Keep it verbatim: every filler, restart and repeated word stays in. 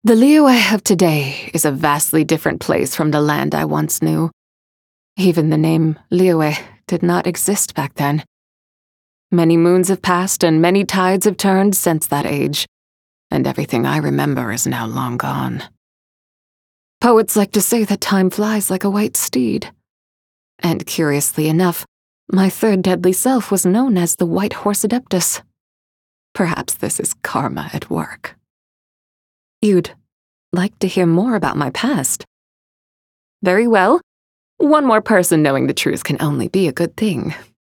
The Liyue of today is a vastly different place from the land I once knew. Even the name Liyue did not exist back then. Many moons have passed and many tides have turned since that age, and everything I remember is now long gone. Poets like to say that time flies like a white steed. And curiously enough, my third deadly self was known as the White Horse Adeptus. Perhaps this is karma at work. You'd like to hear more about my past? Very well. One more person knowing the truth can only be a good thing.